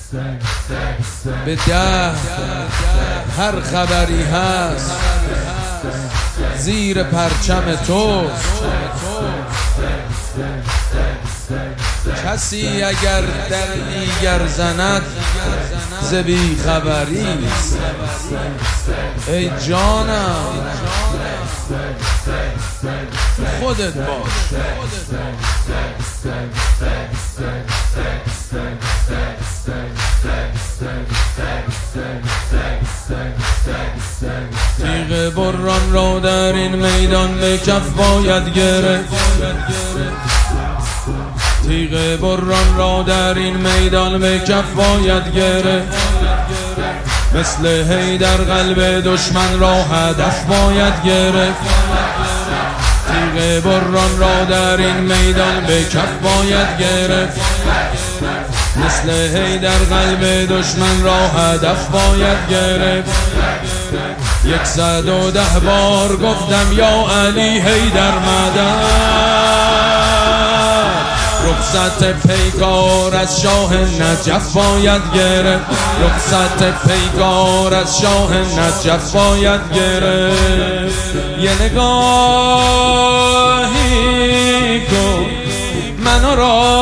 به ده هر خبری هست زیر پرچم توست. کسی اگر در دیگر زند ز بی خبریست. ای جانم خودت باش. تیغ بران را در این میدان به کف باید گرفت. تیغ بران را در این میدان به کف باید گرفت. مثل حیدر قلب دشمن را هدف باید گرفت. تیغ بران را در این میدان به کف باید گرفت. مثل حیدر قلب دشمن را هدف باید گرفت. 110 بار گفتم یا علی حیدر مدد. رخصت پیکار از شاه نجف باید گرفت. رخصت پیکار از شاه نجف باید گرفت. یه نگاهی کن منو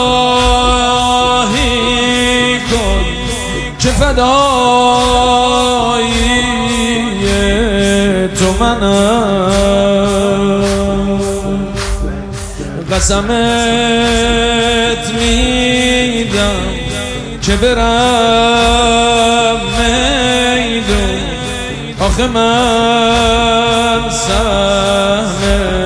راهی کن که فدایی تو منم. قسمت میدم که برم میدون. آخه من سهم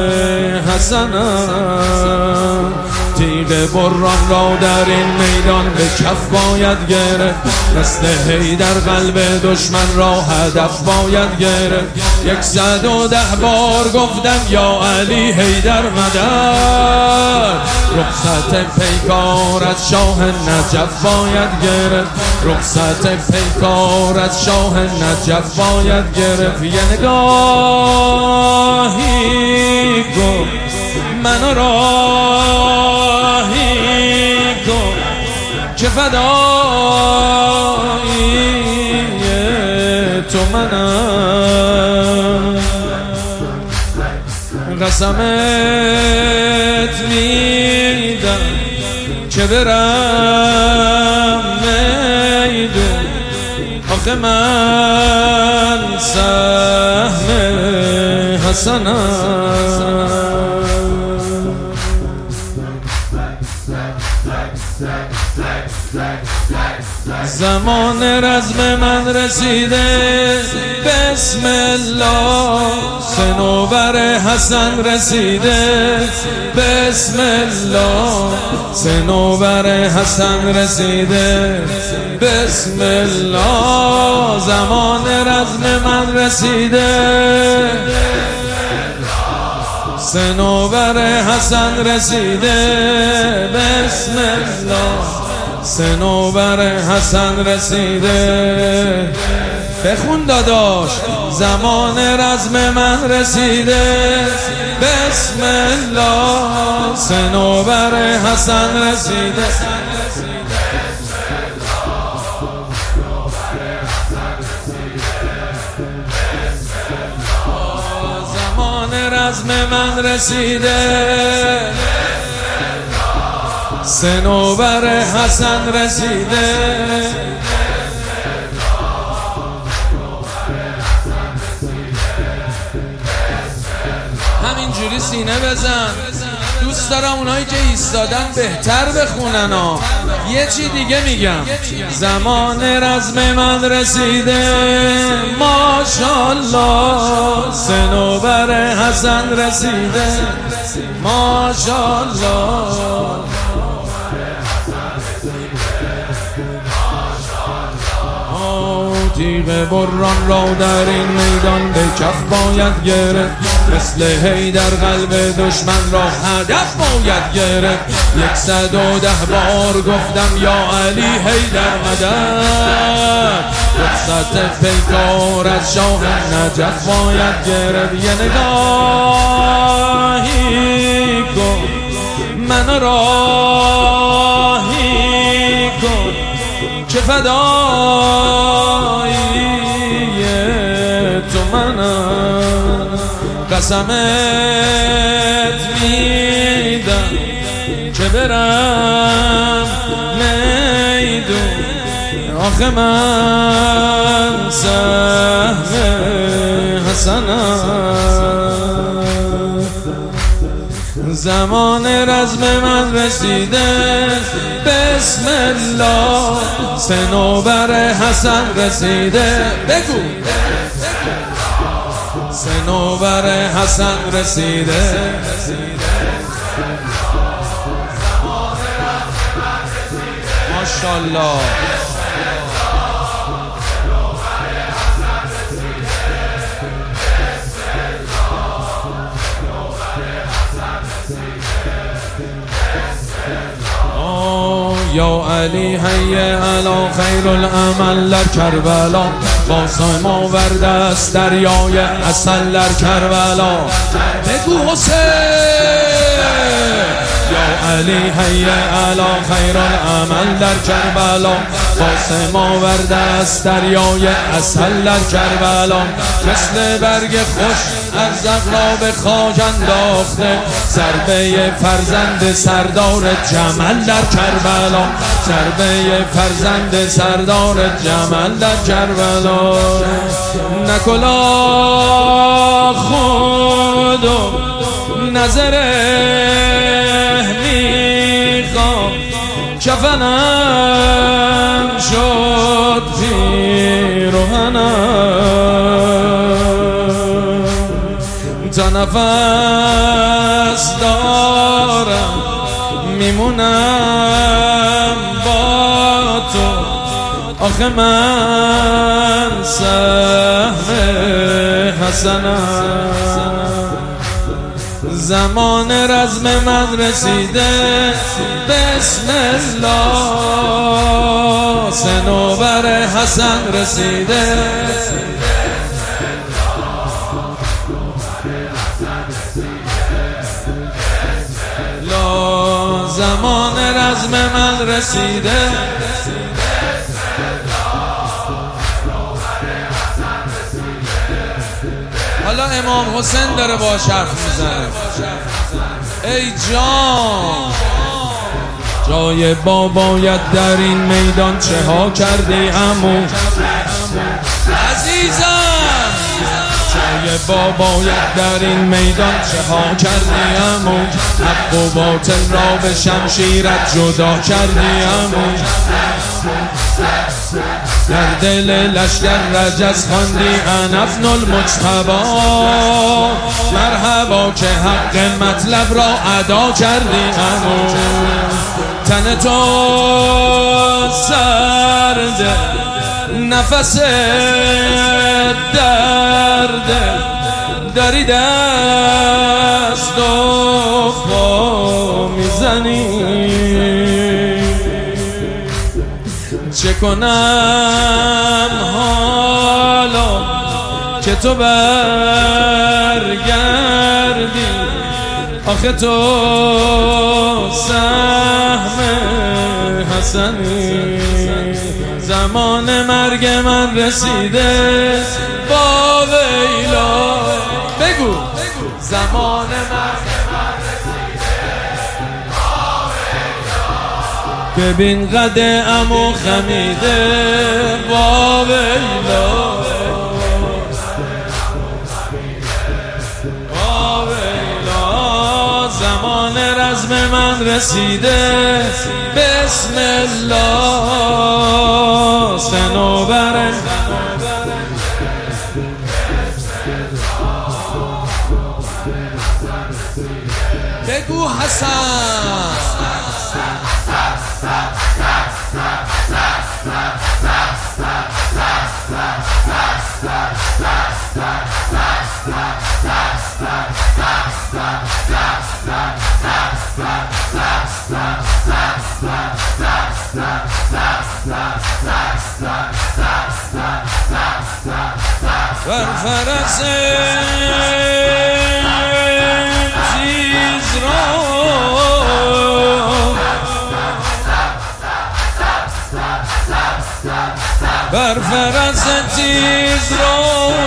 حسنم. تیغ بران را در این میدان به کف باید گرفت. مثل حیدر قلب دشمن را هدف باید گرفت. 110 بار گفتم یا علی حیدر مدد. رخصت پیکار از شاه نجف باید گرفت. رخصت پیکار از شاه نجف باید گرفت. یه نگاهی کن منو راهی کن که فدایی تو منم. قسمت میدم که برم میدون. آخه من سهم حسنم. زمان رزم من رسیده بسم الله. صنوبر حسن رسیده بسم الله. صنوبر حسن رسیده بسم الله. زمان رزم من رسیده. صنوبر حسن رسیده بسم الله. صنوبر حسن رسیده. بخون داداش. زمان رزم من رسیده بسم الله. صنوبر حسن رسیده. زمان رزم من رسیده. صنوبر حسن رسیده. همینجوری سینه بزن. دوست دارم اونایی که ایستادن بهتر بخونن ها. یه چی دیگه میگم. زمان رزم من رسیده ماشاءالله. صنوبر حسن رسیده ماشاءالله. تیغ بران را در این میدان به کف باید گرفت. مثل حیدر قلب دشمن را هدف باید گرفت. 110 بار گفتم یا علی حیدر مدد. رخصت پیکار از شاه نجف باید گرفت. یه نگاهی کن من راهی کن که فدایی تو منم، قسمت میدم که برم میدون، آخه من سهم حسنم. زمان رزم من رسیده، بسم الله، صنوبر حسن رسیده. بگو صنوبر حسن رسیده. ماشاءالله. یا علی حی علی خیر العمل در کربلا، قاسم آورده است دریای عسل در کربلا. بگو حسین. یا علی حی علی خیر العمل در کربلا، قاسم آورده است دریای عسل در کربلا. مثل برگ خوش از زغلاب خاک انداخته، ضربه فرزند سردار جمل در کربلا، ضربه فرزند سردار جمل در کربلا. نکلا خودم نظره میخوام، کفنم شد پیرهنم، تا نفس دارم میمونم با تو، آخه من سهم حسنم. زمان رزم من رسیده، بسم الله، صنوبر حسن رسیده. زمان رزم من رسیده، حالا امام حسین داره با حرف میزنه. ای جان، جای بابایت در این میدان چه ها کردی عمو عزیزم، جای بابایت در این میدان چه ها کردی عمو، حق و باطل را به شمشیرت جدا کردی عمو، در دل لشکر رجز خواندی انا ابن المجتبی، مرحبا که حق مطلب را ادا کردی عمو. تن تو سرده، نفس درده، داری دست و پا میزنی، چه کنم حالا که تو برگردی، آخه تو سهم حسنی. زمان مرگ من رسیده، با ویلا. بگو زمان مرگ من رسیده، با ویلا. ببین قد عمو خمیده، با ویلا، با ویلا. زمان رزم من رسیده، بسم الله، صنوبر. بگو حسن. بر فرس تیز را بر فرس تیز رو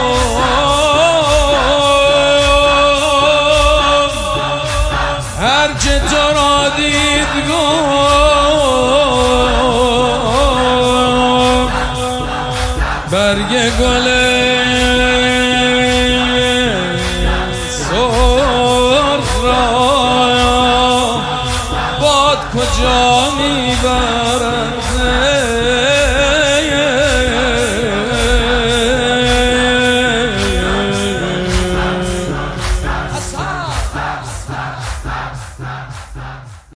هر که تو را دید گفت برگ گل